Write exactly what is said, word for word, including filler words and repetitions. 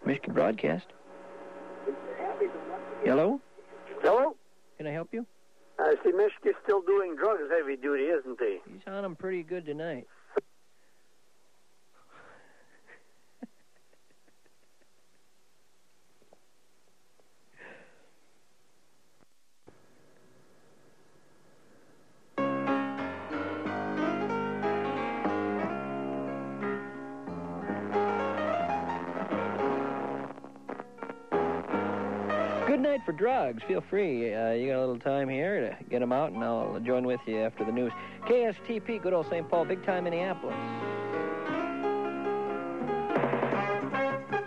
Michigan Broadcast. Hello? Hello? Can I help you? I see Michigan's still doing drugs heavy duty, isn't he? He's on them pretty good tonight. Good night for drugs. Feel free. Uh, you got a little time here to get them out, and I'll join with you after the news. K S T P, good old Saint Paul, big time Minneapolis.